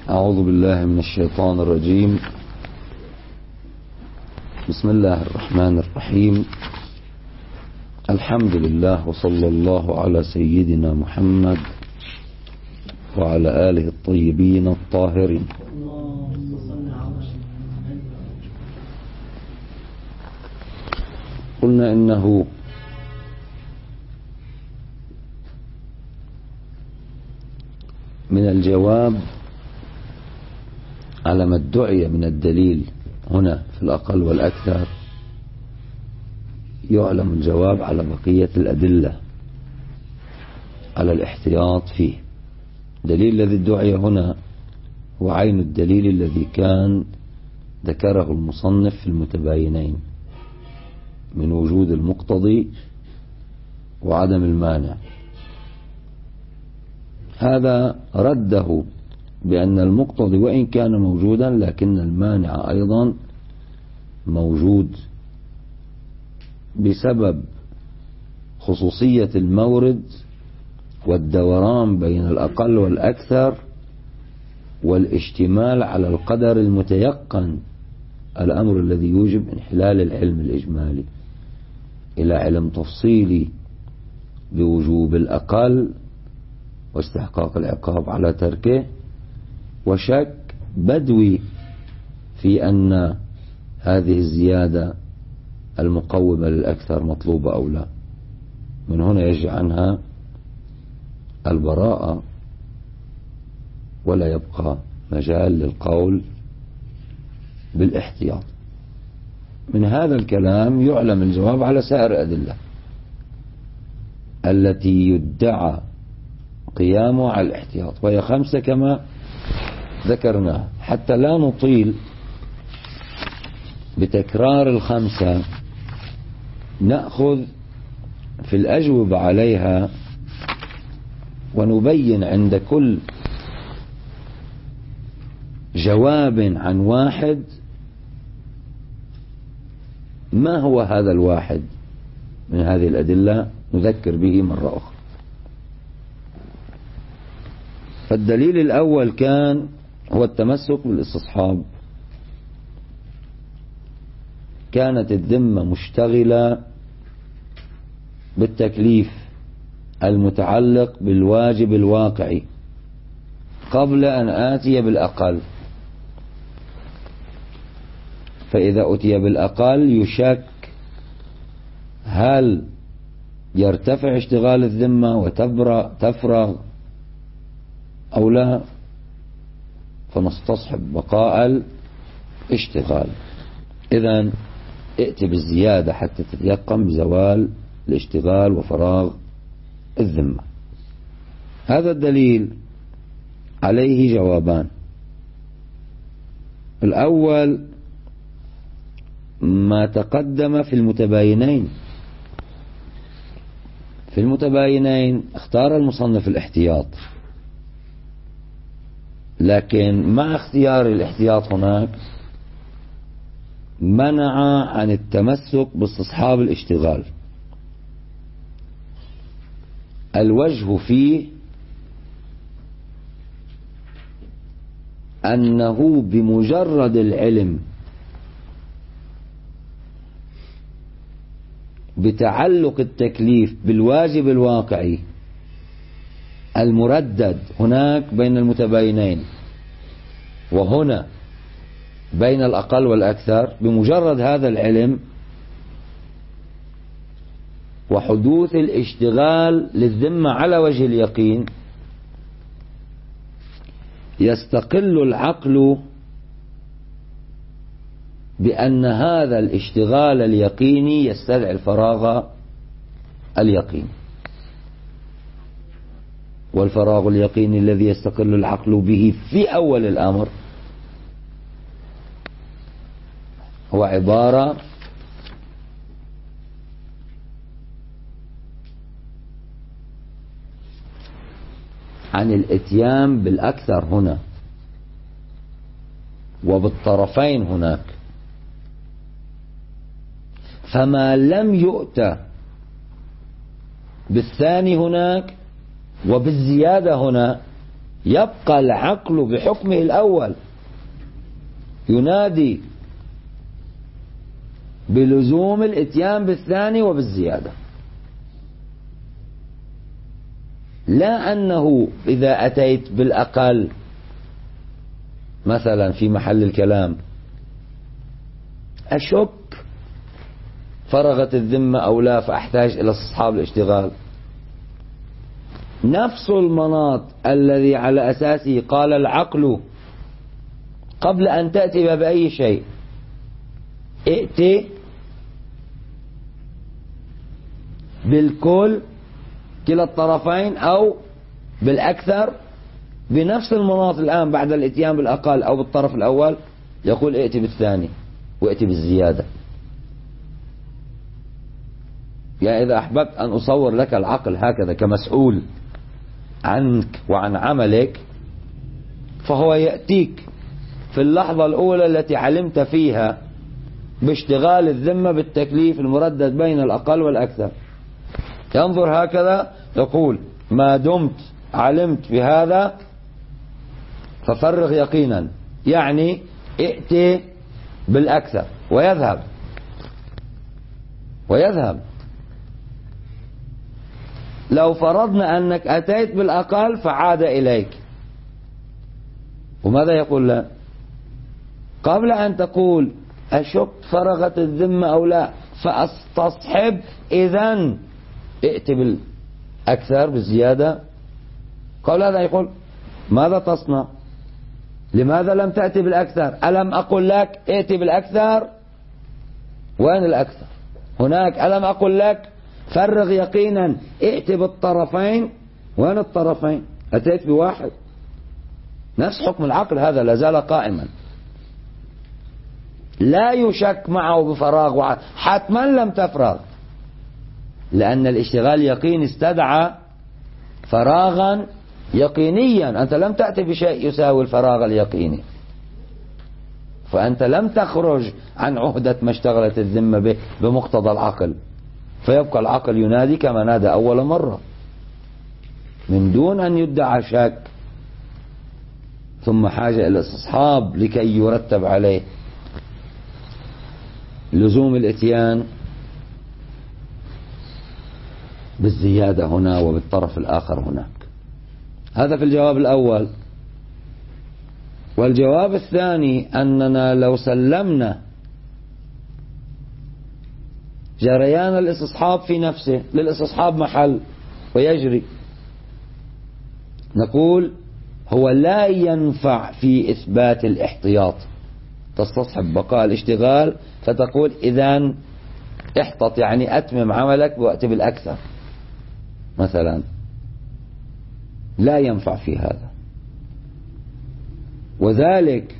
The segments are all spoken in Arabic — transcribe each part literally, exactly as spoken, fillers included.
أعوذ بالله من الشيطان الرجيم. بسم الله الرحمن الرحيم. الحمد لله وصلى الله على سيدنا محمد وعلى آله الطيبين الطاهرين. قلنا إنه من الجواب على ما ادعي من الدليل هنا في الأقل والأكثر يعلم الجواب على بقية الأدلة على الاحتياط فيه. الدليل الذي ادعي هنا هو عين الدليل الذي كان ذكره المصنف في المتباينين من وجود المقتضي وعدم المانع. هذا رده بأن المقتضي وإن كان موجودا لكن المانع أيضا موجود بسبب خصوصية المورد والدوران بين الأقل والأكثر والاشتمال على القدر المتيقن، الأمر الذي يوجب انحلال العلم الإجمالي إلى علم تفصيلي بوجوب الأقل واستحقاق العقاب على تركه، وشك بدوي في أن هذه الزيادة المقومة للأكثر مطلوبة أو لا. من هنا يجي عنها البراءة ولا يبقى مجال للقول بالاحتياط. من هذا الكلام يعلم الجواب على سائر الأدلة التي يدعى قيامه على الاحتياط، وهي خمسة كما ذكرناها. حتى لا نطيل بتكرار الخمسة نأخذ في الأجوبة عليها ونبين عند كل جواب عن واحد ما هو هذا الواحد من هذه الأدلة نذكر به مرة أخرى. فالدليل الأول كان هو التمسك بالاستصحاب. كانت الذمة مشتغلة بالتكليف المتعلق بالواجب الواقعي قبل أن آتي بالأقل، فإذا أتي بالأقل يشك هل يرتفع اشتغال الذمة وتفرغ أو لا، فنستصحب بقاء الاشتغال. إذن ائت بالزيادة حتى تتيقن بزوال الاشتغال وفراغ الذمة. هذا الدليل عليه جوابان. الأول ما تقدم في المتباينين. في المتباينين اختار المصنف الاحتياط، لكن مع اختيار الاحتياط هناك منع عن التمسك باستصحاب الاشتغال. الوجه فيه أنه بمجرد العلم بتعلق التكليف بالواجب الواقعي المردد هناك بين المتباينين وهنا بين الأقل والأكثر، بمجرد هذا العلم وحدوث الاشتغال للذمة على وجه اليقين يستقل العقل بأن هذا الاشتغال اليقيني يستدعي الفراغ اليقيني، والفراغ اليقيني الذي يستقل العقل به في أول الأمر هو عبارة عن الاتيان بالأكثر هنا وبالطرفين هناك. فما لم يؤتى بالثاني هناك وبالزيادة هنا يبقى العقل بحكمه الأول ينادي بلزوم الاتيان بالثاني وبالزيادة، لا أنه إذا أتيت بالأقل مثلا في محل الكلام أشك فرغت الذمة أو لا فأحتاج إلى استصحاب الاشتغال. نفس المناط الذي على أساسه قال العقل قبل أن تأتي بأي شيء ائتي بالكل كلا الطرفين أو بالأكثر، بنفس المناط الآن بعد الاتيان بالأقل أو بالطرف الأول يقول ائتي بالثاني وائتي بالزيادة. يعني إذا أحببت أن أصور لك العقل هكذا كمسؤول عنك وعن عملك، فهو يأتيك في اللحظة الأولى التي علمت فيها باشتغال الذمة بالتكليف المردد بين الأقل والأكثر، ينظر هكذا يقول ما دمت علمت بهذا ففرغ يقينا، يعني ائتي بالأكثر ويذهب ويذهب. لو فرضنا أنك أتيت بالأقل فعاد إليك، وماذا يقول لا؟ قبل أن تقول أشك فرغت الذمة أو لا فأستصحب إذن ائت بالأكثر بالزيادة، قبل هذا يقول ماذا تصنع؟ لماذا لم تأتي بالأكثر؟ ألم أقل لك ائت بالأكثر؟ وين الأكثر؟ هناك. ألم أقل لك فرغ يقينا ائت بالطرفين؟ وين الطرفين؟ أتيت بواحد. نفس حكم العقل هذا لا زال قائما، لا يشك معه بفراغ وعد. حتما لم تفرغ، لأن الاشتغال يقين استدعى فراغا يقينيا، أنت لم تأتي بشيء يساوي الفراغ اليقيني، فأنت لم تخرج عن عهدة ما اشتغلت الذمة به بمقتضى العقل، فيبقى العقل ينادي كما نادى أول مرة من دون أن يدعى شك ثم حاجة إلى استصحاب لكي يرتب عليه لزوم الاتيان بالزيادة هنا وبالطرف الآخر هناك. هذا في الجواب الأول. والجواب الثاني أننا لو سلمنا جريان الاستصحاب في نفسه، للاستصحاب محل ويجري، نقول هو لا ينفع في إثبات الاحتياط. تستصحب بقاء الاشتغال فتقول إذن احتط، يعني أتمم عملك بوقت بالأكثر مثلا، لا ينفع في هذا. وذلك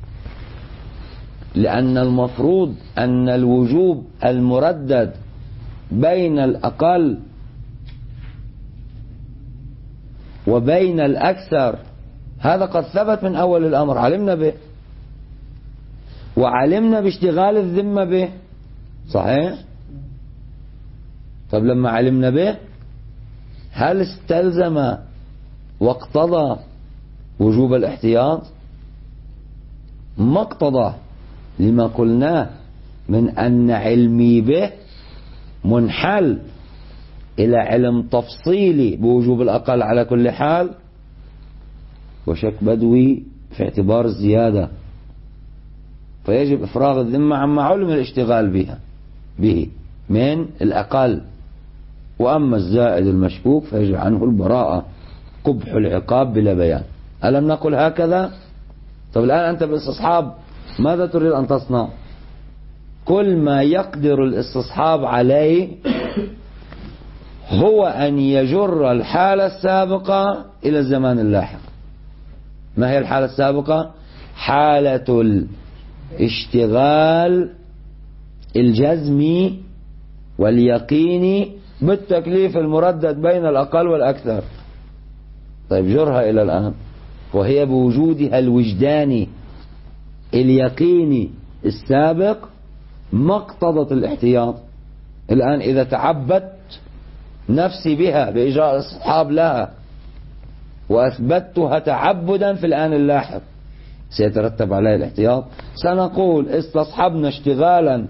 لأن المفروض أن الوجوب المردد بين الأقل وبين الأكثر هذا قد ثبت من أول الأمر، علمنا به وعلمنا باشتغال الذمة به، صحيح؟ طب لما علمنا به هل استلزم واقتضى وجوب الاحتياط؟ ما اقتضى، لما قلناه من أن علمي به منحل إلى علم تفصيلي بوجوب الأقل على كل حال، وشك بدوي في اعتبار الزيادة، فيجب إفراغ الذمة عما علم الاشتغال بها به من الأقل. وأما الزائد المشكوك فيجب عنه البراءة، قبح العقاب بلا بيان. ألم نقل هكذا؟ طب الآن أنت بالاستصحاب ماذا تريد أن تصنع؟ كل ما يقدر الاستصحاب عليه هو أن يجر الحالة السابقة إلى الزمان اللاحق. ما هي الحالة السابقة؟ حالة الاشتغال الجزمي واليقيني بالتكليف المردد بين الأقل والأكثر. طيب جرها إلى الآن، وهي بوجودها الوجداني اليقيني السابق ما اقتضت الاحتياط. الآن إذا تعبدت نفسي بها بإجراء الاستصحاب لها وأثبتها تعبدا في الآن اللاحق سيترتب عليه الاحتياط. سنقول استصحبنا اشتغالا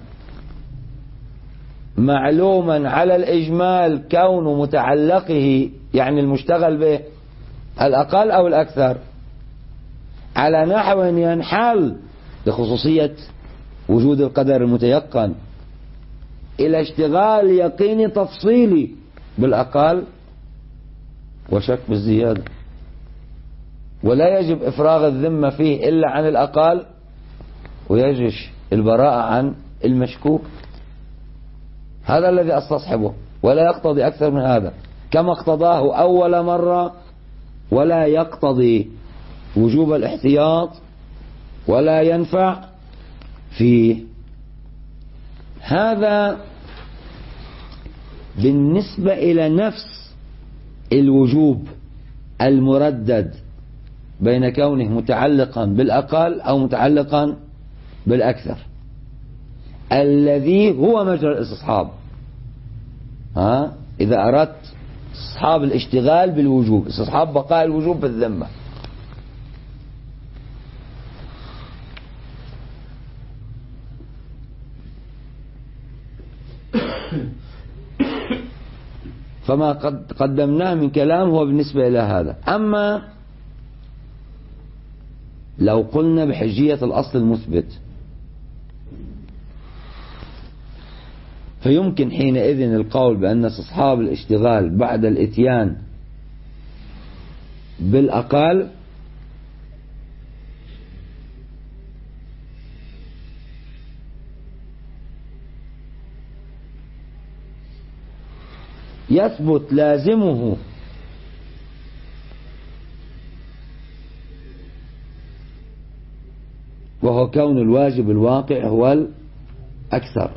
معلوما على الإجمال كون متعلقه يعني المشتغل به الأقل أو الأكثر على نحو ينحل لخصوصية وجود القدر المتيقن إلى اشتغال يقيني تفصيلي بالأقل وشك بالزيادة، ولا يجب إفراغ الذمة فيه إلا عن الأقل ويجب البراءة عن المشكوك. هذا الذي أستصحبه ولا يقتضي أكثر من هذا كما اقتضاه أول مرة، ولا يقتضي وجوب الاحتياط ولا ينفع فيه. هذا بالنسبة إلى نفس الوجوب المردد بين كونه متعلقا بالأقل أو متعلقا بالأكثر الذي هو مجرى الاستصحاب. ها إذا أردت استصحاب الاشتغال بالوجوب، استصحاب بقاء الوجوب بالذمة، فما قد قدمناه من كلام هو بالنسبة إلى هذا. أما لو قلنا بحجية الأصل المثبت فيمكن حينئذ القول بأن استصحاب الاشتغال بعد الاتيان بالأقل يثبت لازمه وهو كون الواجب الواقع هو الأكثر.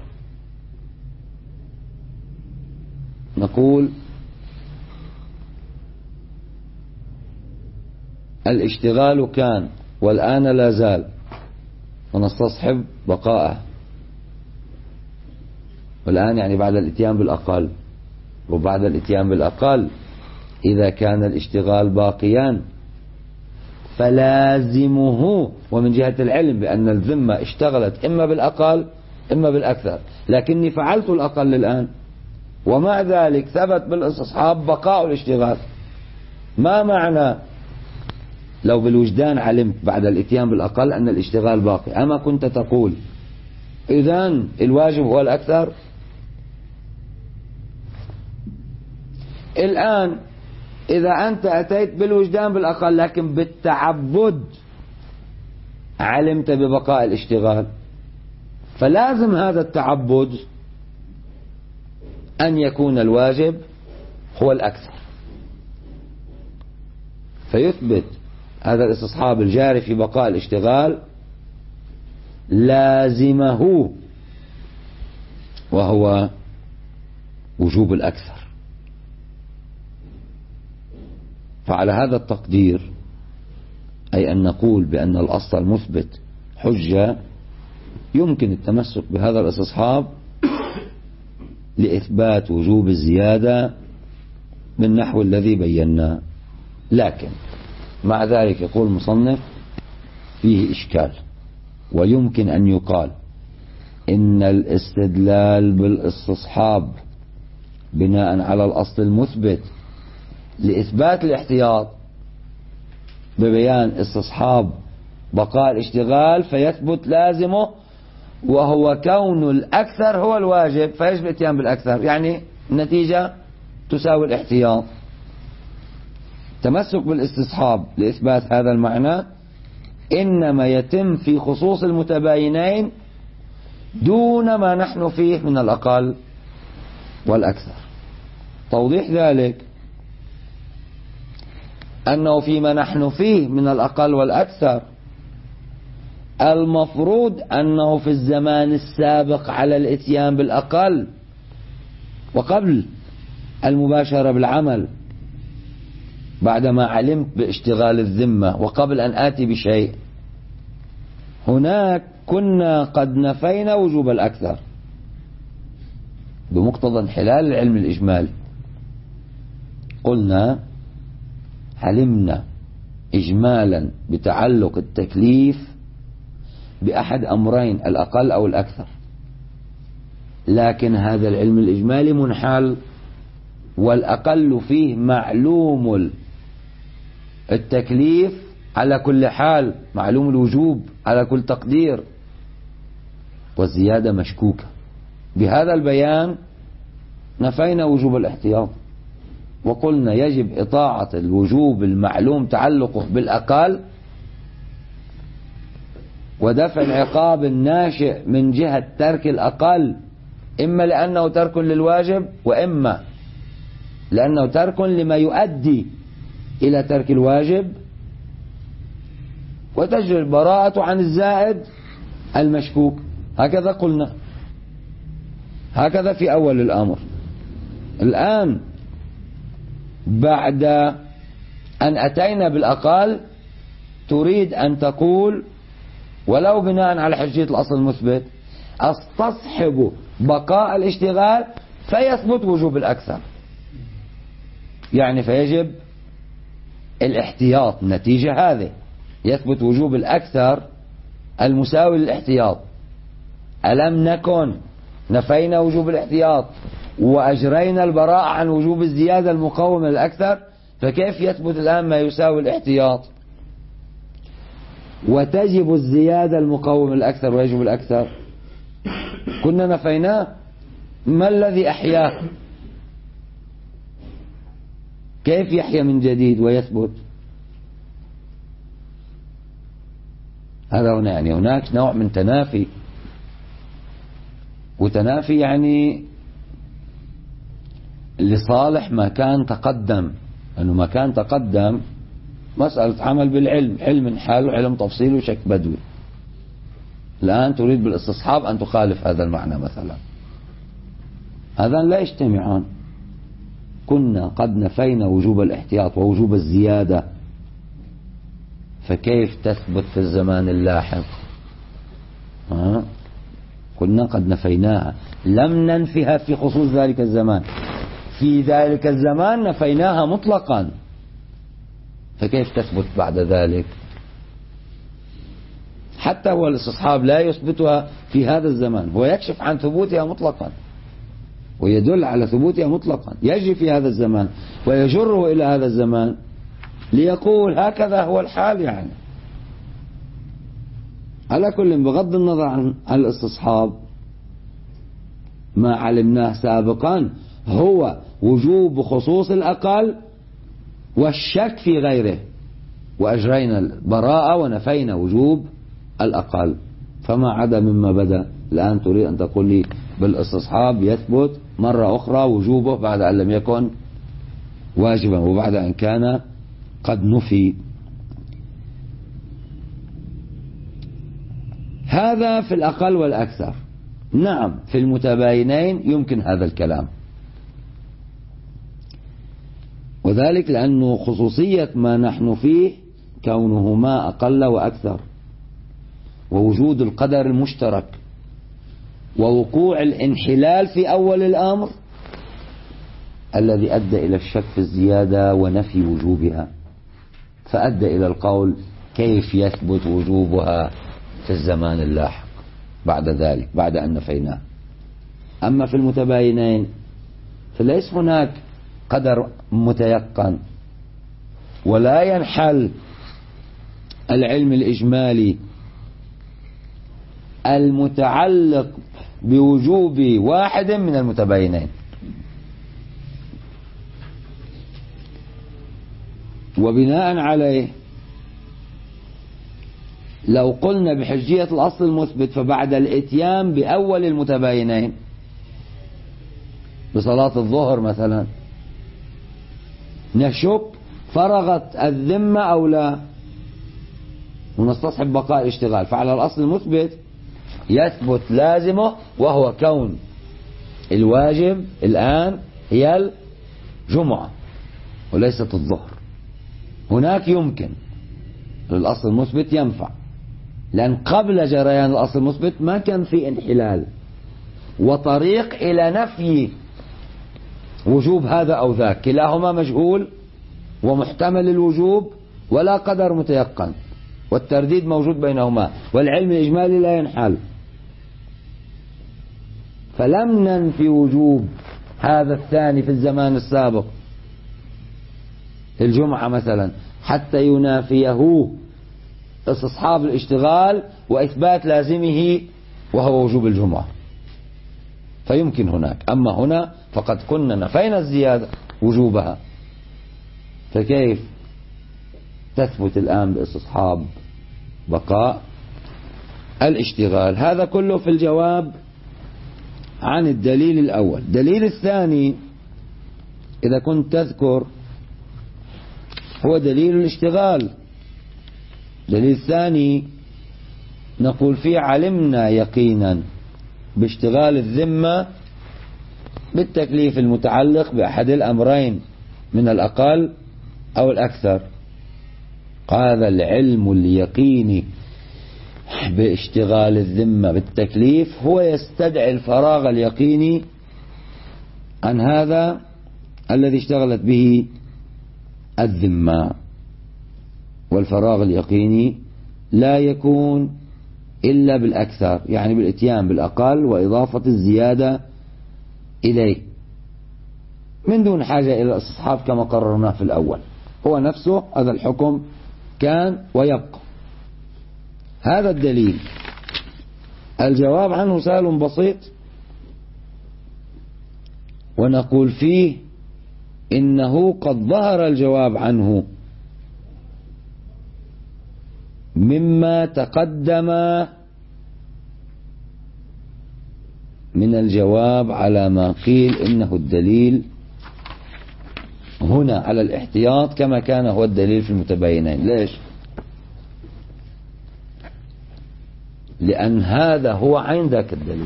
نقول الاشتغال كان والآن لا زال ونستصحب بقاءه، والآن يعني بعد الاتيان بالأقل، وبعد الاتيان بالأقل إذا كان الاشتغال باقيا فلازمه، ومن جهة العلم بأن الذمة اشتغلت إما بالأقل إما بالأكثر، لكني فعلت الأقل الآن ومع ذلك ثبت بالاستصحاب بقاء الاشتغال. ما معنى لو بالوجدان علمت بعد الاتيان بالأقل أن الاشتغال باقي؟ أما كنت تقول إذن الواجب هو الأكثر؟ الآن إذا أنت أتيت بالوجدان بالأقل لكن بالتعبد علمت ببقاء الاشتغال، فلازم هذا التعبد أن يكون الواجب هو الأكثر، فيثبت هذا الاستصحاب الجاري في بقاء الاشتغال لازمه وهو وجوب الأكثر. فعلى هذا التقدير أي أن نقول بأن الأصل المثبت حجة يمكن التمسك بهذا الاستصحاب لإثبات وجوب الزيادة بالنحو الذي بينا. لكن مع ذلك يقول المصنف فيه إشكال، ويمكن أن يقال إن الاستدلال بالاستصحاب بناء على الأصل المثبت لإثبات الاحتياط ببيان استصحاب بقاء الاشتغال فيثبت لازمه وهو كون الأكثر هو الواجب فيجب الاتيان بالأكثر، يعني النتيجة تساوي الاحتياط. تمسك بالاستصحاب لإثبات هذا المعنى إنما يتم في خصوص المتباينين دون ما نحن فيه من الأقل والأكثر. توضيح ذلك أنه فيما نحن فيه من الأقل والأكثر المفروض أنه في الزمان السابق على الاتيان بالأقل وقبل المباشرة بالعمل بعدما علمت باشتغال الذمة وقبل أن آتي بشيء، هناك كنا قد نفينا وجوب الأكثر بمقتضى انحلال العلم الإجمالي. قلنا علمنا إجمالا بتعلق التكليف بأحد أمرين الأقل أو الأكثر، لكن هذا العلم الإجمالي منحل، والأقل فيه معلوم التكليف على كل حال، معلوم الوجوب على كل تقدير، والزيادة مشكوكة. بهذا البيان نفينا وجوب الاحتياط وقلنا يجب إطاعة الوجوب المعلوم تعلقه بالأقل، ودفع العقاب الناشئ من جهة ترك الأقل، إما لأنه ترك للواجب وإما لأنه ترك لما يؤدي إلى ترك الواجب، وتجري البراءة عن الزائد المشكوك. هكذا قلنا، هكذا في أول الأمر. الآن بعد أن أتينا بالأقل تريد أن تقول ولو بناء على حجية الأصل المثبت استصحب بقاء الاشتغال فيثبت وجوب الأكثر، يعني فيجب الاحتياط. نتيجة هذه يثبت وجوب الأكثر المساوي للاحتياط. ألم نكن نفينا وجوب الاحتياط وأجرينا البراءة عن وجوب الزيادة المقومة للأكثر؟ فكيف يثبت الآن ما يساوي الاحتياط وتجب الزيادة المقومة للأكثر ويجب الأكثر؟ كنا نفيناه، ما الذي أحياه؟ كيف يحيى من جديد ويثبت؟ هذا هنا يعني هناك نوع من تنافي، وتنافي يعني لصالح ما كان تقدم، أنه ما كان تقدم مسألة عمل بالعلم، علم حال وعلم تفصيل وشك بدوي. الآن تريد بالاستصحاب أن تخالف هذا المعنى مثلا، هذان لا يجتمعان. كنا قد نفينا وجوب الاحتياط ووجوب الزيادة، فكيف تثبت في الزمان اللاحق؟ ها؟ كنا قد نفيناها، لم ننفها في خصوص ذلك الزمان، في ذلك الزمان نفيناها مطلقا، فكيف تثبت بعد ذلك؟ حتى هو الاستصحاب لا يثبتها في هذا الزمان، هو يكشف عن ثبوتها مطلقا ويدل على ثبوتها مطلقا، يجري في هذا الزمان ويجره إلى هذا الزمان ليقول هكذا هو الحال. يعني على كل، بغض النظر عن الاستصحاب، ما علمناه سابقا هو وجوب خصوص الأقل والشك في غيره، وأجرينا البراءة ونفينا وجوب الأقل، فما عدا مما بدأ. الآن تريد أن تقول لي بالاستصحاب يثبت مرة أخرى وجوبه بعد أن لم يكن واجبا وبعد أن كان قد نفي. هذا في الأقل والأكثر. نعم في المتباينين يمكن هذا الكلام، وذلك لأنه خصوصية ما نحن فيه كونهما أقل وأكثر، ووجود القدر المشترك، ووقوع الانحلال في أول الأمر الذي أدى إلى الشك في الزيادة ونفي وجوبها، فأدى إلى القول كيف يثبت وجوبها في الزمان اللاحق بعد ذلك بعد أن نفيناه. أما في المتباينين فليس هناك قدر متيقن، ولا ينحل العلم الإجمالي المتعلق بوجوب واحد من المتباينين. وبناء عليه لو قلنا بحجية الأصل المثبت فبعد الاتيان بأول المتباينين بصلاة الظهر مثلا نشك فرغت الذمة أو لا، ونستصحب بقاء الاشتغال، فعلى الأصل المثبت يثبت لازمه، وهو كون الواجب الآن هي الجمعة وليست الظهر. هناك يمكن الأصل المثبت ينفع، لأن قبل جريان الأصل المثبت ما كان في انحلال وطريق إلى نفي وجوب هذا أو ذاك، كلاهما مجهول ومحتمل الوجوب ولا قدر متيقن، والترديد موجود بينهما، والعلم الإجمالي لا ينحل. فلم ننفي وجوب هذا الثاني في الزمان السابق الجمعة مثلا حتى ينافيه استصحاب الاشتغال وإثبات لازمه وهو وجوب الجمعة، فيمكن هناك. أما هنا فقد كنا نفينا الزيادة وجوبها، فكيف تثبت الآن باستصحاب بقاء الاشتغال؟ هذا كله في الجواب عن الدليل الأول. الدليل الثاني إذا كنت تذكر هو دليل الاشتغال. الدليل الثاني نقول فيه علمنا يقينا باشتغال الذمة بالتكليف المتعلق بأحد الأمرين من الأقل أو الأكثر. هذا العلم اليقيني باشتغال الذمة بالتكليف هو يستدعي الفراغ اليقيني عن هذا الذي اشتغلت به الذمة، والفراغ اليقيني لا يكون إلا بالأكثر، يعني بالإتيان بالأقل وإضافة الزيادة إليه من دون حاجة إلى الاستصحاب كما قررناه في الأول. هو نفسه هذا الحكم كان ويبقى. هذا الدليل الجواب عنه سهل بسيط، ونقول فيه إنه قد ظهر الجواب عنه مما تقدم من الجواب على ما قيل إنه الدليل هنا على الاحتياط كما كان هو الدليل في المتباينين. ليش؟ لأن هذا هو عين ذاك الدليل.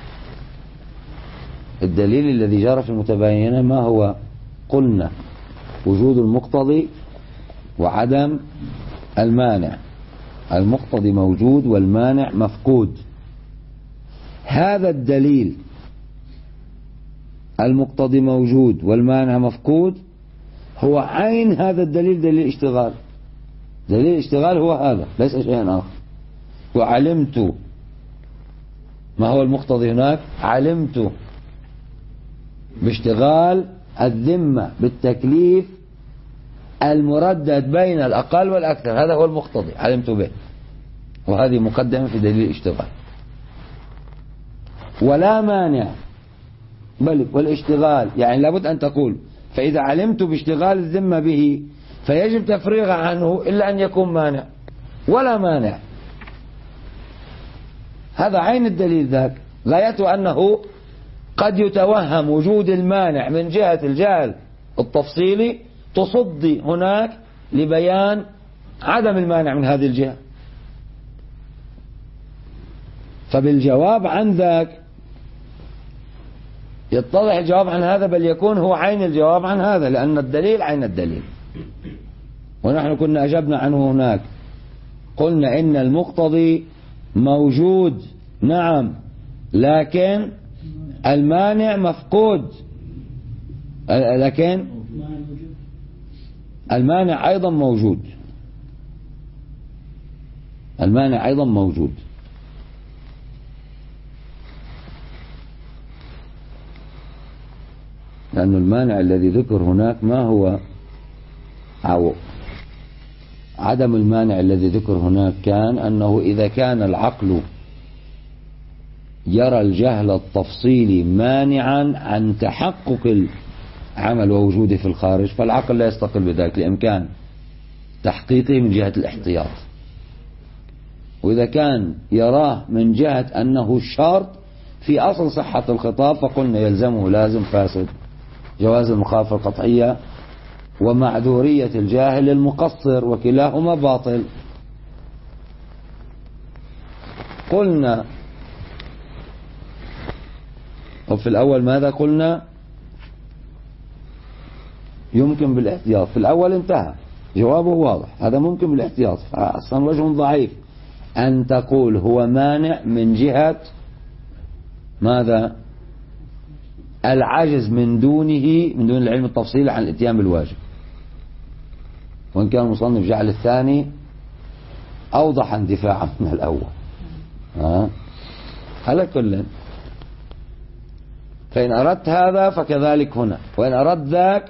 الدليل الذي جرى في المتباينين ما هو؟ قلنا وجود المقتضي وعدم المانع. المقتضي موجود والمانع مفقود. هذا الدليل المقتضي موجود والمانع مفقود هو عين هذا الدليل، دليل الاشتغال. دليل الاشتغال هو هذا ليس شيئا آخر. وعلمت ما هو المقتضي هناك؟ علمت باشتغال الذمة بالتكليف المردد بين الأقل والأكثر، هذا هو المقتضي علمت به، وهذه مقدمة في دليل الاشتغال. ولا مانع، بل والاشتغال يعني لابد أن تقول فإذا علمت باشتغال الذمة به فيجب تفريغ عنه إلا أن يكون مانع، ولا مانع. هذا عين الدليل ذاك، غايته أنه قد يتوهم وجود المانع من جهة الجهل التفصيلي تصدي هناك لبيان عدم المانع من هذه الجهة. فبالجواب عن ذاك يتضح الجواب عن هذا، بل يكون هو عين الجواب عن هذا، لأن الدليل عين الدليل. ونحن كنا أجبنا عنه هناك، قلنا إن المقتضي موجود نعم، لكن المانع مفقود. لكن المانع أيضا موجود، المانع أيضا موجود. لأن المانع الذي ذكر هناك ما هو أو عدم المانع الذي ذكر هناك كان أنه إذا كان العقل يرى الجهل التفصيلي مانعا عن تحقق العمل ووجوده في الخارج فالعقل لا يستقل بذلك لإمكان تحقيقه من جهة الاحتياط. وإذا كان يراه من جهة أنه شرط في أصل صحة الخطاب فقلنا يلزمه لازم فاسد، جواز المخالفة القطعية ومعذورية الجاهل المقصر، وكلاهما باطل. قلنا وفي الأول ماذا قلنا؟ يمكن بالاحتياط. في الأول انتهى جوابه واضح، هذا ممكن بالاحتياط، فأصلا وجه ضعيف أن تقول هو مانع من جهة ماذا؟ العجز من دونه، من دون العلم التفصيلي عن الاتيان بالواجب. وإن كان المصنف جعل الثاني أوضح اندفاعا من الأول. ها؟ على كل، فإن أردت هذا فكذلك هنا، وإن أردت ذاك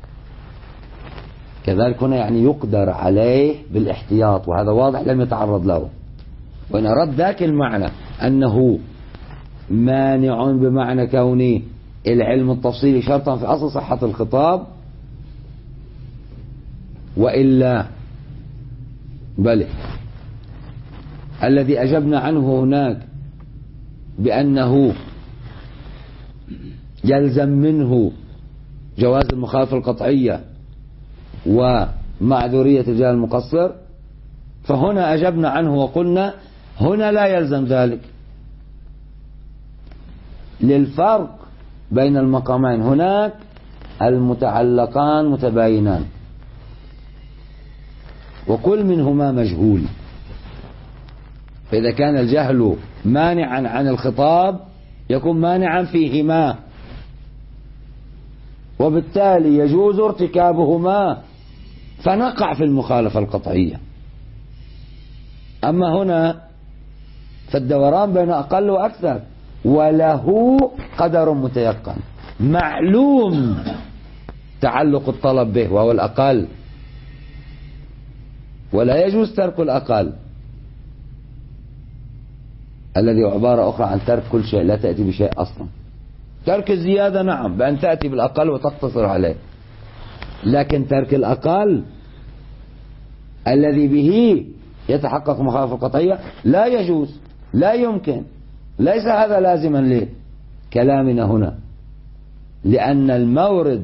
كذلك هنا، يعني يقدر عليه بالاحتياط، وهذا واضح لم يتعرض له. وإن أردت ذاك المعنى أنه مانع بمعنى كونه العلم التفصيلي شرطا في أصل صحة الخطاب، وإلا بل الذي أجبنا عنه هناك بأنه يلزم منه جواز المخالفة القطعية ومعذورية الجهل المقصر، فهنا أجبنا عنه وقلنا هنا لا يلزم ذلك، للفرق بين المقامين. هناك المتعلقان متباينان وكل منهما مجهول، فإذا كان الجهل مانعا عن الخطاب يكون مانعا فيهما، وبالتالي يجوز ارتكابهما فنقع في المخالفة القطعية. أما هنا فالدوران بين أقل وأكثر، وله قدر متيقن معلوم تعلق الطلب به وهو الأقل، ولا يجوز ترك الأقل الذي عبارة أخرى عن ترك كل شيء، لا تأتي بشيء أصلا. ترك الزيادة نعم بأن تأتي بالأقل وتقتصر عليه، لكن ترك الأقل الذي به يتحقق مخالفة القطعية لا يجوز، لا يمكن، ليس هذا لازما لكلامنا هنا، لأن المورد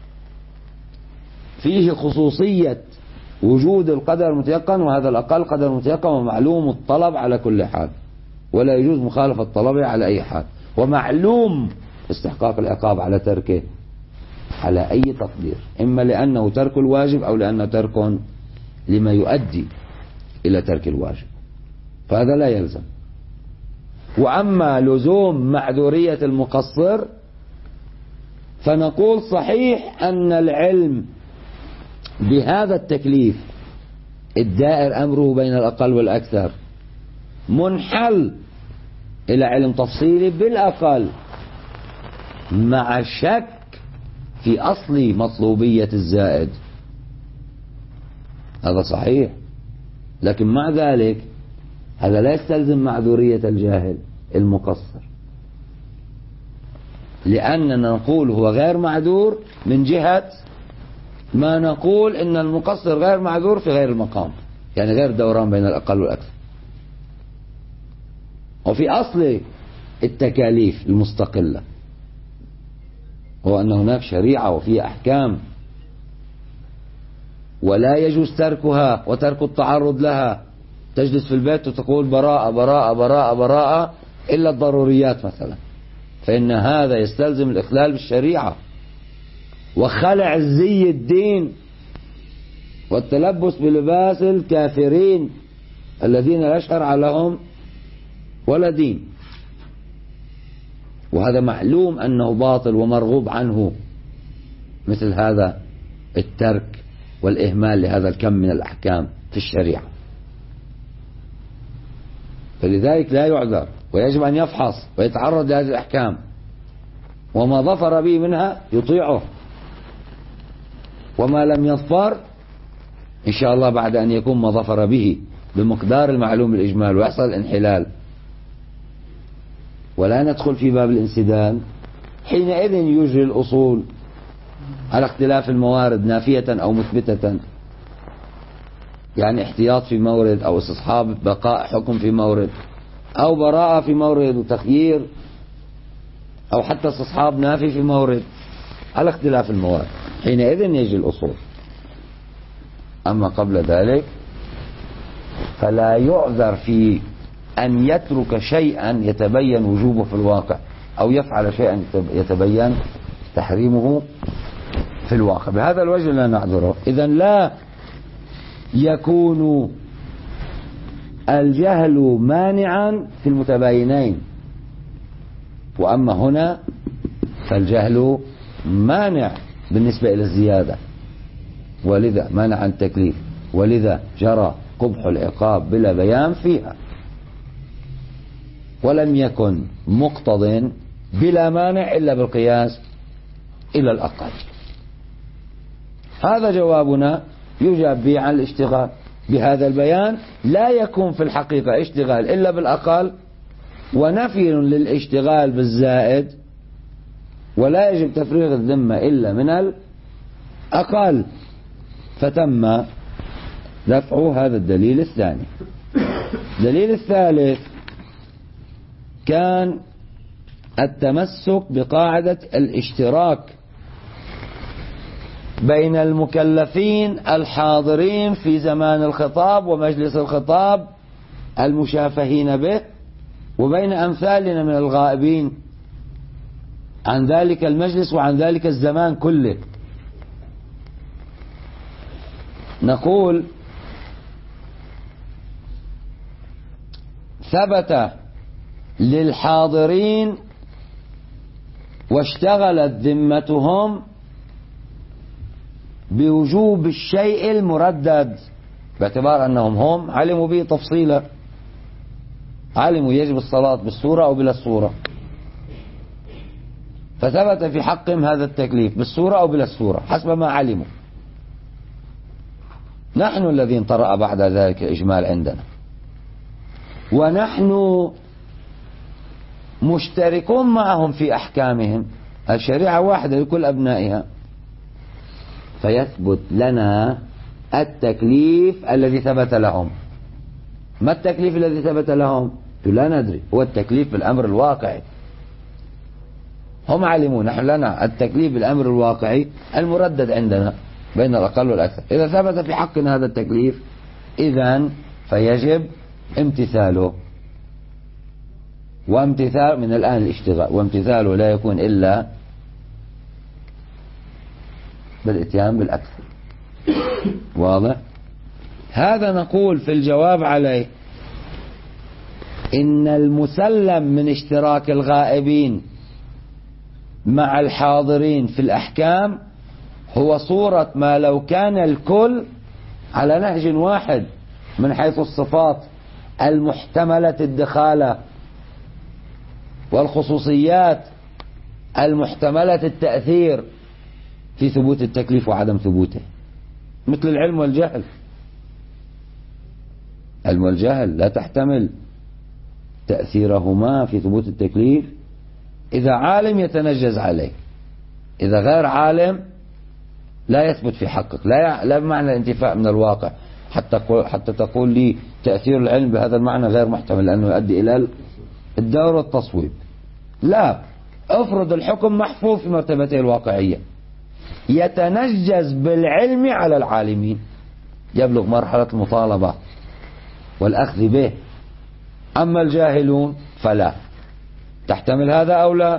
فيه خصوصية وجود القدر المتيقن، وهذا الأقل قدر متيقن ومعلوم الطلب على كل حال، ولا يجوز مخالفة طلبه على أي حال، ومعلوم استحقاق العقاب على تركه على أي تقدير، إما لأنه ترك الواجب أو لأنه ترك لما يؤدي إلى ترك الواجب، فهذا لا يلزم. وأما لزوم معذورية المقصر فنقول صحيح أن العلم بهذا التكليف الدائر أمره بين الأقل والأكثر منحل إلى علم تفصيلي بالأقل، مع شك في أصل مطلوبية الزائد، هذا صحيح، لكن مع ذلك هذا لا يستلزم معذورية الجاهل المقصر، لأننا نقول هو غير معذور من جهة ما نقول إن المقصر غير معذور في غير المقام، يعني غير دوران بين الأقل والأكثر. وفي أصل التكاليف المستقلة هو أن هناك شريعة وفي أحكام، ولا يجوز تركها وترك التعرض لها. تجلس في البيت وتقول براءة براءة براءة براءة إلا الضروريات مثلا، فإن هذا يستلزم الإخلال بالشريعة وخلع الزي الدين والتلبس بلباس الكافرين الذين لا شرع لهم ولا دين، وهذا معلوم أنه باطل ومرغوب عنه، مثل هذا الترك والإهمال لهذا الكم من الأحكام في الشريعة. فلذلك لا يعذر، ويجب أن يفحص ويتعرض لهذه الأحكام، وما ظفر به منها يطيعه، وما لم يظفر إن شاء الله بعد أن يكون ما ظفر به بمقدار المعلوم الإجمال ويحصل الانحلال ولا ندخل في باب الانسداد، حينئذ يجري الأصول على اختلاف الموارد نافية أو مثبتة، يعني احتياط في مورد أو استصحاب بقاء حكم في مورد، أو براءة في مورد وتخيير، أو حتى استصحاب نافي في مورد، على اختلاف الموارد، حينئذ يجري الأصول. أما قبل ذلك فلا يعذر في أن يترك شيئا يتبين وجوبه في الواقع، أو يفعل شيئا يتبين تحريمه في الواقع، بهذا الوجه لا نعذره. إذن لا يكون الجهل مانعا في المتباينين، وأما هنا فالجهل مانع بالنسبة إلى الزيادة، ولذا منع التكليف، ولذا جرى قبح العقاب بلا بيان فيها، ولم يكن مقتض بلا مانع إلا بالقياس إلى الأقل. هذا جوابنا يجاب به عن الاشتغال. بهذا البيان لا يكون في الحقيقة اشتغال إلا بالأقل، ونفي للاشتغال بالزائد، ولا يجب تفريغ الذمة إلا من الأقل. فتم دفع هذا الدليل الثاني. الدليل الثالث كان التمسك بقاعدة الاشتراك بين المكلفين الحاضرين في زمان الخطاب ومجلس الخطاب المشافهين به، وبين أمثالنا من الغائبين عن ذلك المجلس وعن ذلك الزمان كله. نقول ثبت للحاضرين واشتغلت ذمتهم بوجوب الشيء المردد، باعتبار أنهم هم علموا به تفصيلا، علموا يجب الصلاة بالصورة أو بلا الصورة، فثبت في حقهم هذا التكليف بالصورة أو بلا الصورة حسب ما علموا. نحن الذين طرأ بعد ذلك الإجمال عندنا، ونحن مشتركون معهم في أحكامهم، الشريعة واحدة لكل أبنائها، فيثبت لنا التكليف الذي ثبت لهم. ما التكليف الذي ثبت لهم؟ لا ندري، هو التكليف بالأمر الواقعي. هم علموا، نحن لنا التكليف بالأمر الواقعي المردد عندنا بين الأقل والأكثر. إذا ثبت في حقنا هذا التكليف إذن فيجب امتثاله، وامتثال من الآن الاشتغال، وامتثاله لا يكون إلا بالاتيان بالأكثر. واضح؟ هذا نقول في الجواب عليه إن المسلم من اشتراك الغائبين مع الحاضرين في الأحكام هو صورة ما لو كان الكل على نهج واحد من حيث الصفات المحتملة الدخالة والخصوصيات المحتملة التأثير في ثبوت التكليف وعدم ثبوته، مثل العلم والجهل. العلم والجهل لا تحتمل تأثيرهما في ثبوت التكليف. إذا عالم يتنجز عليه، إذا غير عالم لا يثبت في حقك. لا لا بمعنى الانتفاء من الواقع حتى حتى تقول لي تأثير العلم بهذا المعنى غير محتمل لأنه يؤدي إلى الدور والتصويب. لا، افرض الحكم محفوظ في مرتبته الواقعية، يتنجز بالعلم على العالمين، يبلغ مرحلة المطالبة والأخذ به. أما الجاهلون فلا تحتمل هذا أو لا.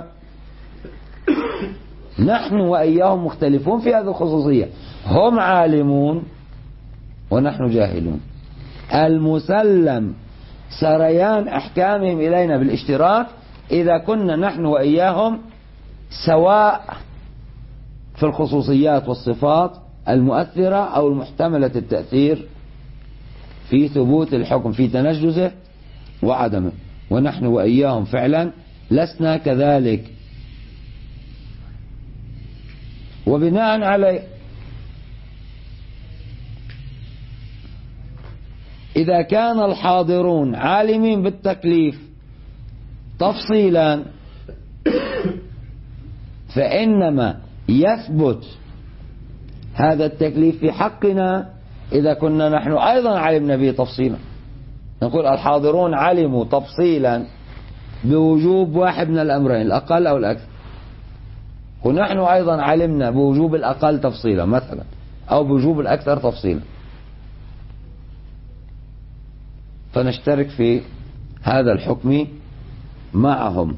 نحن وإياهم مختلفون في هذه الخصوصية، هم عالمون ونحن جاهلون. المسلم سريان أحكامهم إلينا بالاشتراك إذا كنا نحن وإياهم سواء في الخصوصيات والصفات المؤثرة أو المحتملة التأثير في ثبوت الحكم، في تنجزه وعدمه. ونحن وإياهم فعلا لسنا كذلك. وبناء عليه إذا كان الحاضرون عالمين بالتكليف تفصيلا فإنما يثبت هذا التكليف في حقنا إذا كنا نحن أيضا علمنا به تفصيلا. نقول الحاضرون علموا تفصيلا بوجوب واحد من الأمرين، الأقل أو الأكثر، ونحن أيضا علمنا بوجوب الأقل تفصيلا مثلا أو بوجوب الأكثر تفصيلا، فنشترك في هذا الحكم معهم.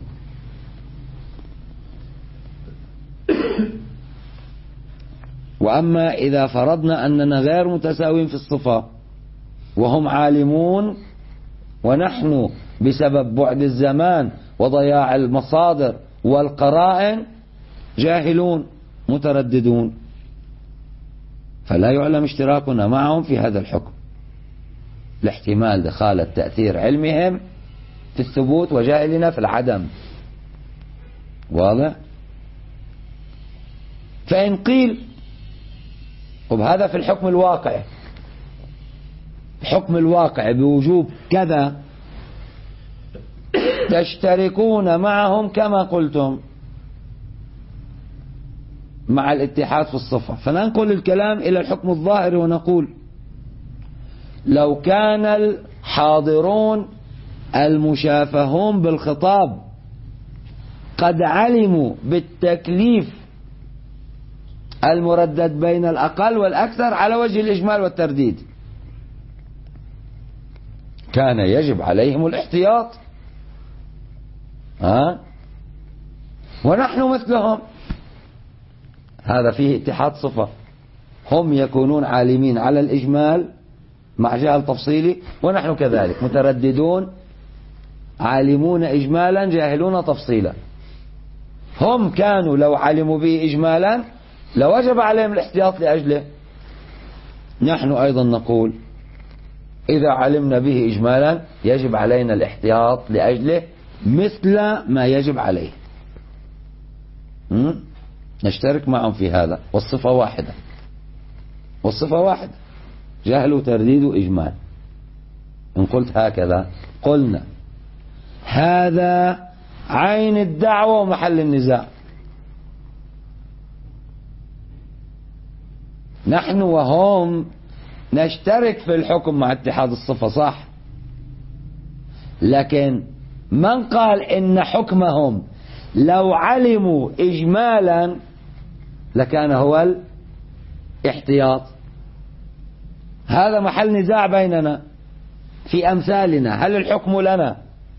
وأما إذا فرضنا أننا غير متساوين في الصفة وهم عالمون ونحن بسبب بعد الزمان وضياع المصادر والقرائن جاهلون مترددون، فلا يعلم اشتراكنا معهم في هذا الحكم لاحتمال دخالة تأثير علمهم في الثبوت وجهلنا في العدم. واضح؟ فإن قيل طب هذا في الحكم الواقع، الحكم الواقع بوجوب كذا تشتركون معهم كما قلتم مع الاتحاد في الصفة، فننقل الكلام إلى الحكم الظاهر ونقول لو كان الحاضرون المشافهون بالخطاب قد علموا بالتكليف المردد بين الأقل والأكثر على وجه الإجمال والترديد كان يجب عليهم الاحتياط. ها؟ ونحن مثلهم، هذا فيه اتحاد صفة، هم يكونون عالمين على الإجمال مع جهل تفصيلي، ونحن كذلك مترددون عالمون إجمالا جاهلون تفصيلا. هم كانوا لو علموا به إجمالا لوجب عليهم الاحتياط لأجله، نحن أيضا نقول إذا علمنا به إجمالا يجب علينا الاحتياط لأجله مثل ما يجب عليه. م? نشترك معهم في هذا، والصفة واحدة، والصفة واحدة جهل وترديد وإجمال. إن قلت هكذا قلنا هذا عين الدعوة ومحل النزاع. نحن وهم نشترك في الحكم مع اتحاد الصفة صح، لكن من قال إن حكمهم لو علموا إجمالا لكان هو الاحتياط؟ هذا محل نزاع بيننا في أمثالنا. هل الحكم لنا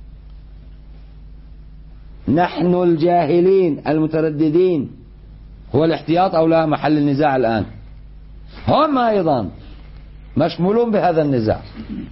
نحن الجاهلين المترددين هو الاحتياط أو لا؟ محل النزاع الآن. هم أيضا مشمولون بهذا النزاع.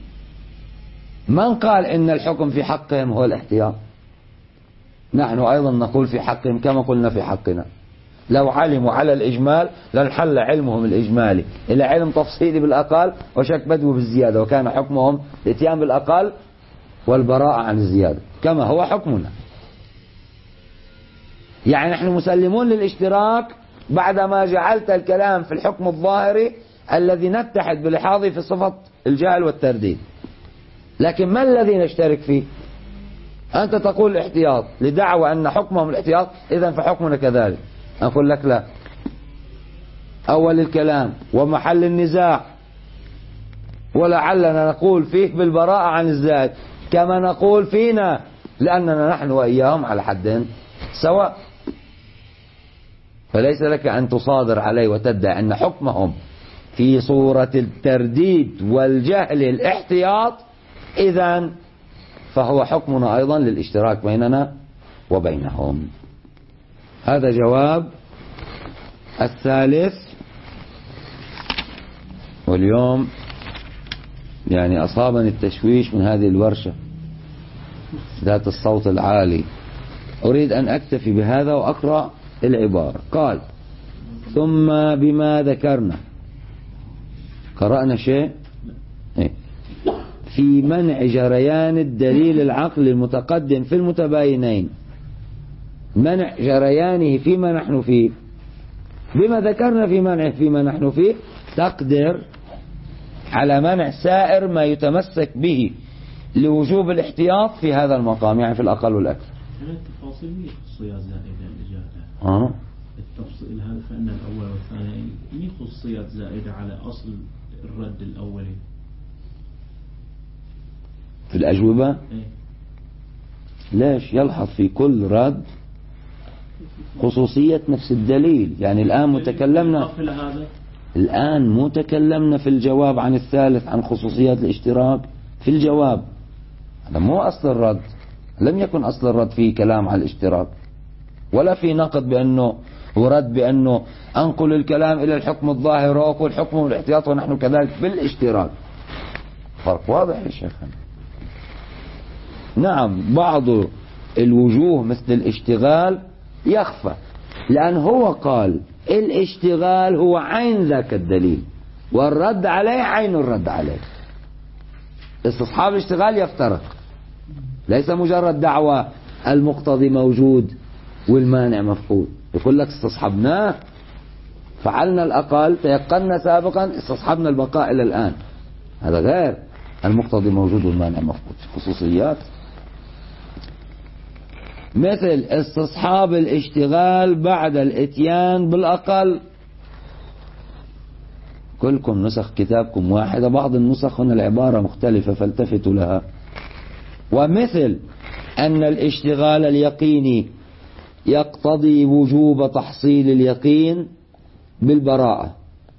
من قال إن الحكم في حقهم هو الاحتياط؟ نحن أيضا نقول في حقهم كما قلنا في حقنا. لو علموا على الإجمال لانحل علمهم الإجمالي إلى علم تفصيلي بالأقل وشك بدو بالزيادة، وكان حكمهم الاتيان بالأقل والبراءة عن الزيادة كما هو حكمنا. يعني نحن مسلمون للاشتراك بعدما جعلت الكلام في الحكم الظاهري الذي نتحد بلحاظه في صفة الجهل والترديد. لكن ما الذي نشترك فيه؟ أنت تقول الاحتياط لدعوى أن حكمهم الاحتياط، إذن فحكمنا كذلك. أقول لك لا، أول الكلام ومحل النزاع ولعلنا نقول فيه بالبراءة عن الزاد كما نقول فينا، لأننا نحن وإياهم على حد سواء. فليس لك أن تصادر عليه وتدعي أن حكمهم في صورة الترديد والجهل الاحتياط، إذن فهو حكمنا أيضا للاشتراك بيننا وبينهم. هذا جواب الثالث. واليوم يعني أصابني التشويش من هذه الورشة ذات الصوت العالي. أريد أن أكتفي بهذا وأقرأ العبارة. قال ثم بما ذكرنا، قرأنا شيء إيه؟ في منع جريان الدليل العقل المتقدم في المتباينين، منع جريانه فيما نحن فيه. بما ذكرنا في منعه فيما نحن فيه تقدر على منع سائر ما يتمسك به لوجوب الاحتياط في هذا المقام، يعني في الأقل والأكثر. التفاصيل هي خصوصيات زائدة للإجابة. آه. التفصيل هذا فإن الأول والثاني هي خصوصيات زائدة على أصل الرد الأولي في الأجوبة. إيه؟ ليش؟ يلحظ في كل رد خصوصية نفس الدليل. يعني الآن متكلمنا الآن مو تكلمنا في الجواب عن الثالث عن خصوصيات الاشتراك في الجواب. هذا مو أصل الرد، لم يكن أصل الرد فيه كلام عن الاشتراك ولا في نقد بأنه ورد بأنه أنقل الكلام إلى الحكم الظاهر وأقول حكمه الاحتياط ونحن كذلك بالاشتراك. فرق واضح يا شيخ. نعم بعض الوجوه مثل الاشتغال يخفى لأن هو قال الاشتغال هو عين ذاك الدليل، والرد عليه عين الرد عليه. استصحاب الاشتغال يفترق، ليس مجرد دعوة المقتضي موجود والمانع مفقود. يقول لك استصحبناه، فعلنا الأقل، تيقنا سابقا، استصحبنا البقاء إلى الآن. هذا غير المقتضي موجود والمانع مفقود، خصوصيات. مثل استصحاب الاشتغال بعد الاتيان بالأقل. كلكم نسخ كتابكم واحدة، بعض النسخ هنا العبارة مختلفة فالتفتوا لها. ومثل أن الاشتغال اليقيني يقتضي وجوب تحصيل اليقين بالبراءة.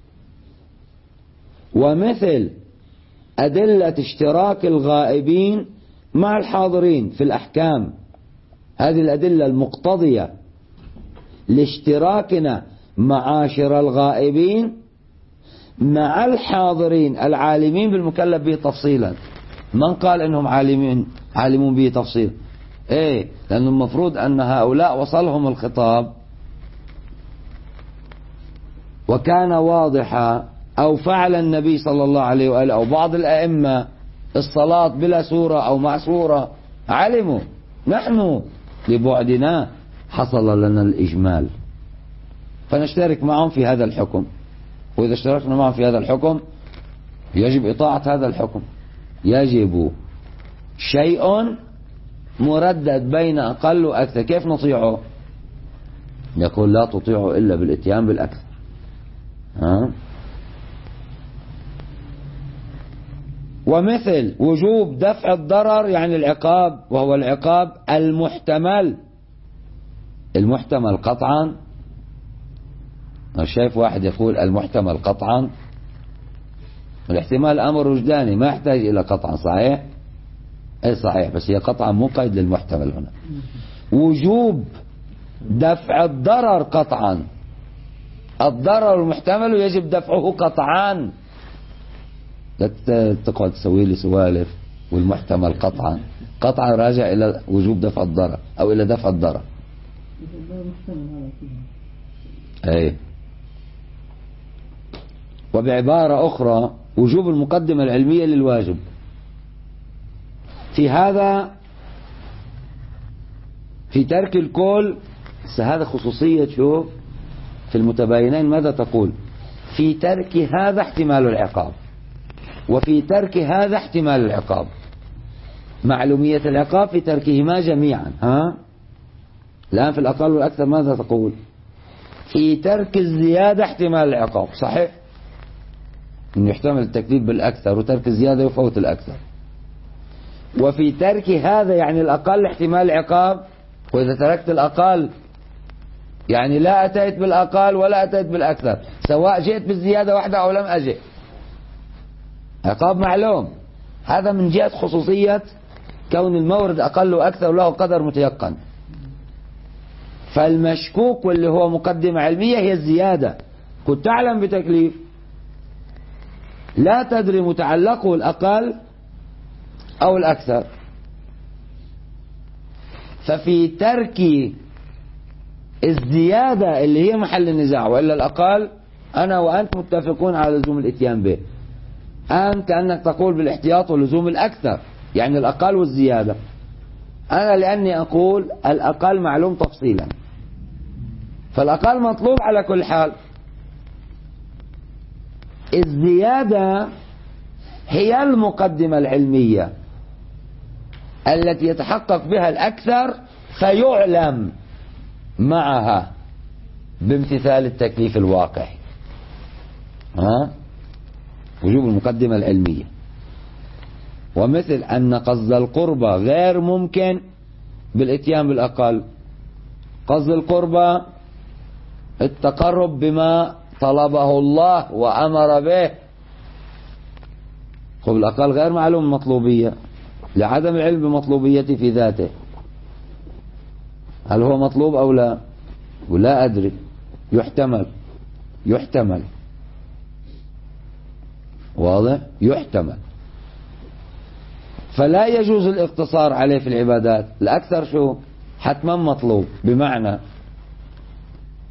ومثل أدلة اشتراك الغائبين مع الحاضرين في الأحكام، هذه الأدلة المقتضية لاشتراكنا معاشر الغائبين مع الحاضرين العالمين بالمكلف به تفصيلا. من قال انهم عالمين عالمون به تفصيلا؟ ايه، لأنه المفروض أن هؤلاء وصلهم الخطاب وكان واضحا، أو فعل النبي صلى الله عليه وآله أو بعض الأئمة الصلاة بلا سورة أو مع سورة، علموا. نحن لبعدنا حصل لنا الإجمال، فنشترك معهم في هذا الحكم. وإذا اشتركنا معهم في هذا الحكم يجب إطاعة هذا الحكم. يجب شيء مردد بين أقل وأكثر، كيف نطيعه؟ يقول لا تطيعه إلا بالاتيان بالأكثر. ها؟ ومثل وجوب دفع الضرر، يعني العقاب، وهو العقاب المحتمل. المحتمل قطعا، شايف واحد يقول المحتمل قطعا، الاحتمال أمر وجداني ما يحتاج إلى قطعا، صحيح؟ أي صحيح، بس هي قطعا مو قيد للمحتمل هنا. وجوب دفع الضرر قطعا، الضرر المحتمل يجب دفعه قطعا. لا تقعد تسوي لي سوالف والمحتمل قطعا. قطعا راجع إلى وجوب دفع الضرر أو إلى دفع الضرر. أي. وبعبارة أخرى وجوب المقدمة العلمية للواجب. في هذا في ترك الكل، هذا خصوصية. شوف في المتباينين ماذا تقول؟ في ترك هذا احتمال العقاب، وفي ترك هذا احتمال العقاب. معلومية العقاب في تركهما جميعا. ها الآن في الأقل والأكثر ماذا تقول؟ في ترك الزيادة احتمال العقاب، صحيح؟ إنه يحتمل التكذيب بالأكثر، وترك الزيادة يفوت الأكثر. وفي ترك هذا يعني الأقل احتمال العقاب، وإذا تركت الأقل يعني لا أتيت بالأقل ولا أتيت بالأكثر، سواء جئت بالزيادة واحدة أو لم أجئ، عقاب معلوم. هذا من جهة خصوصية كون المورد أقل وأكثر له قدر متيقن. فالمشكوك واللي هو مقدمة علمية هي الزيادة. كنت تعلم بتكليف لا تدري متعلقه الأقل أو الأكثر، ففي ترك الزيادة اللي هي محل النزاع وإلا الأقل أنا وأنت متفقون على لزوم الاتيان به. أنت كأنك تقول بالاحتياط ولزوم الأكثر، يعني الأقل والزيادة. أنا لأني أقول الأقل معلوم تفصيلا، فالأقل مطلوب على كل حال. الزيادة هي المقدمة العلمية التي يتحقق بها الأكثر فيعلم معها بامتثال التكليف الواقع. ها؟ وجوب المقدمة العلمية. ومثل أن قصد القربى غير ممكن بالاتيان بالأقل. قصد القربى التقرب بما طلبه الله وأمر به، خب الأقل غير معلوم مطلوبية لعدم العلم بمطلوبيته في ذاته. هل هو مطلوب أو لا؟ ولا أدري، يحتمل يحتمل واضح، يحتمل. فلا يجوز الاقتصار عليه في العبادات. الأكثر شو حتما مطلوب، بمعنى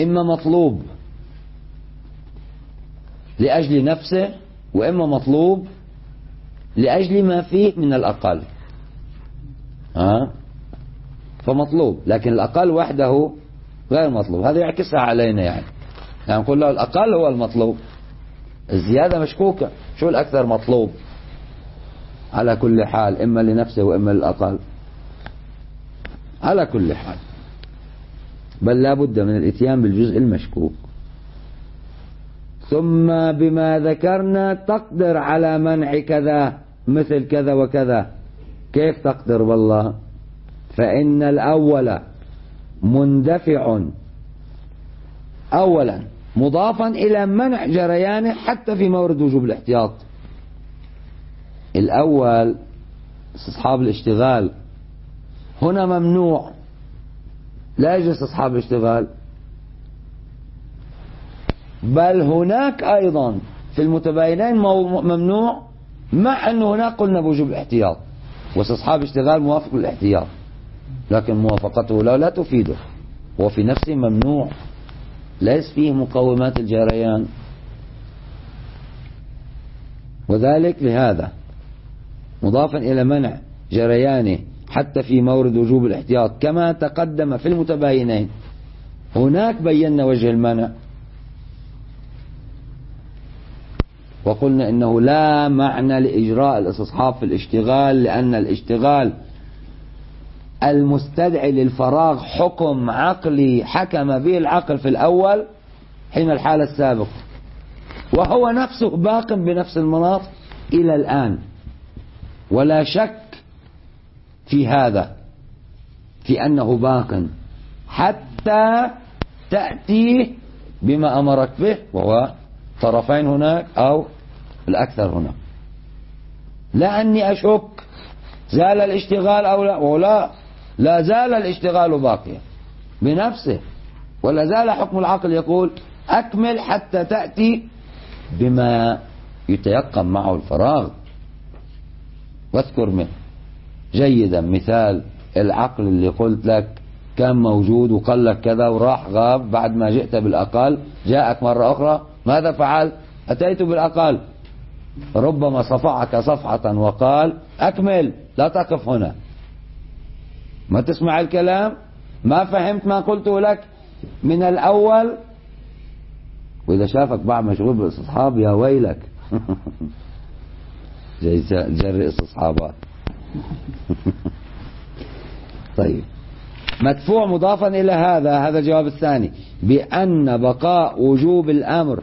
إما مطلوب لأجل نفسه، وإما مطلوب لأجل ما فيه من الأقل. ها؟ فمطلوب، لكن الأقل وحده غير مطلوب. هذا يعكسها علينا يعني يعني نقول له الأقل هو المطلوب، الزيادة مشكوكة، شو الأكثر مطلوب؟ على كل حال إما لنفسه وإما للأقل، على كل حال، بل لا بد من الاتيان بالجزء المشكوك. ثم بما ذكرنا تقدر على منع كذا مثل كذا وكذا. كيف تقدر؟ والله فإن الأول مندفع أولا مضافا إلى منع جريانه حتى في مورد وجوب الاحتياط. الأول استصحاب الاشتغال هنا ممنوع، لا يجوز استصحاب الاشتغال، بل هناك أيضا في المتباينين ممنوع، مع أنه هناك قلنا بوجوب الاحتياط، واستصحاب الاشتغال موافق للاحتياط، لكن موافقته لا لا تفيده، وفي نفسه ممنوع، ليس فيه مقومات الجريان. وذلك لهذا مضافا إلى منع جريانه حتى في مورد وجوب الاحتياط كما تقدم في المتباينين. هناك بينا وجه المنع وقلنا إنه لا معنى لإجراء الاستصحاب في الاشتغال، لأن الاشتغال المستدعي للفراغ حكم عقلي حكم به العقل في الأول حين الحالة السابقة، وهو نفسه باق بنفس المناط إلى الآن، ولا شك في هذا، في أنه باق حتى تأتي بما أمرك به، وهو طرفين هناك أو الأكثر هنا. لا أني أشك زال الاشتغال أو لا، ولا لا زال الاشتغال باقيا بنفسه، ولا زال حكم العقل يقول أكمل حتى تأتي بما يتيقن معه الفراغ. واذكر منه جيدا مثال العقل اللي قلت لك كان موجود وقال لك كذا وراح غاب، بعد ما جئت بالأقل جاءك مرة أخرى، ماذا فعل؟ أتيت بالأقل، ربما صفعك صفحة وقال أكمل لا تقف هنا، ما تسمع الكلام، ما فهمت ما قلته لك من الأول. وإذا شافك بعد مشغول بالاستصحاب يا ويلك زي جري استصحابات طيب، مدفوع مضافا إلى هذا، هذا الجواب الثاني، بأن بقاء وجوب الأمر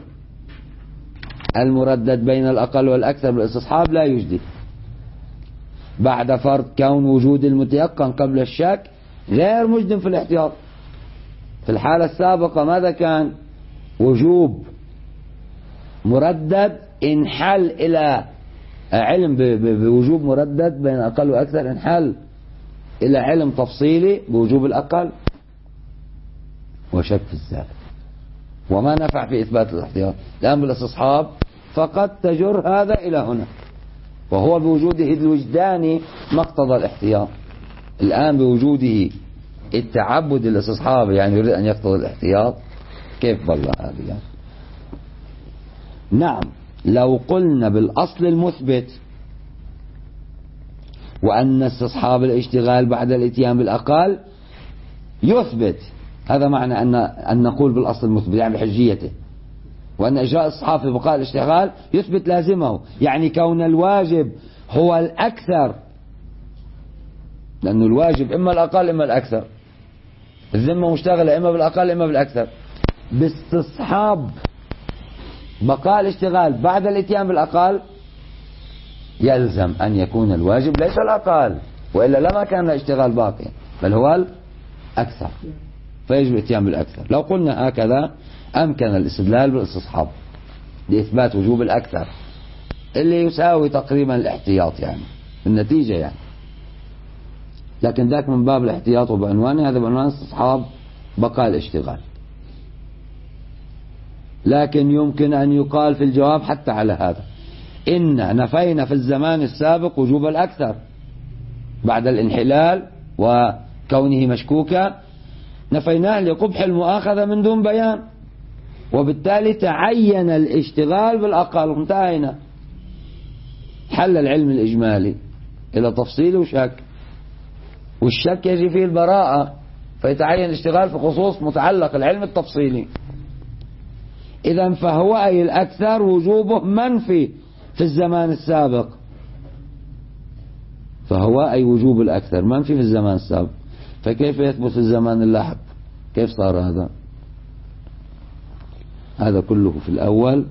المردد بين الأقل والأكثر بالاستصحاب لا يجدي، بعد فرض كون وجود المتيقن قبل الشك غير مجد في الاحتياط. في الحالة السابقة ماذا كان؟ وجوب مردد انحل إلى علم بوجوب مردد بين الأقل والأكثر، انحل إلى علم تفصيلي بوجوب الأقل وشك في الزاد، وما نفع في إثبات الاحتياط. الآن بالاستصحاب فقد تجر هذا إلى هنا، وهو بوجوده الوجداني ما اقتضى الاحتياط. الآن بوجوده التعبد الاستصحاب يعني يريد أن يقتضي الاحتياط، كيف والله هذه يعني؟ نعم، لو قلنا بالأصل المثبت وأن استصحاب الاشتغال بعد الاتيان بالأقل يثبت، هذا معنى أن أن نقول بالأصل المثبت يعني بحجيته، وأن إجراء الاستصحاب في بقاء الاشتغال يثبت لازمه، يعني كون الواجب هو الأكثر، لأن الواجب إما الأقل إما الأكثر، الذمة مشتغلة إما بالأقل إما بالأكثر. باستصحاب بقاء الاشتغال بعد الاتيان بالأقل يلزم أن يكون الواجب ليس الأقل، وإلا لما كان الاشتغال باقيا بل هو الأكثر، فيجب الاتيان بالأكثر. لو قلنا هكذا أمكن الاستدلال بالاستصحاب لإثبات وجوب الأكثر اللي يساوي تقريبا الاحتياط يعني النتيجة يعني، لكن ذاك من باب الاحتياط وبعنوانه، هذا بعنوان استصحاب بقاء الاشتغال. لكن يمكن أن يقال في الجواب حتى على هذا إن نفينا في الزمان السابق وجوب الأكثر بعد الانحلال وكونه مشكوكا، نفيناه لقبح المؤاخذة من دون بيان، وبالتالي تعين الاشتغال بالأقل. انتهينا. حل العلم الإجمالي إلى تفصيل وشك، والشك يجي فيه البراءة، فيتعين الاشتغال في خصوص متعلق العلم التفصيلي. إذن فهو أي الأكثر وجوبه منفي في الزمان السابق، فهو أي وجوب الأكثر منفي في الزمان السابق، فكيف يثبت في الزمان اللاحق؟ كيف صار هذا؟ هذا كله في الأول.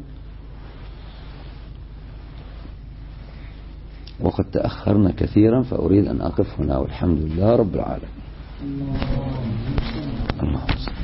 وقد تأخرنا كثيرا فأريد أن أقف هنا، والحمد لله رب العالمين. اللهم صل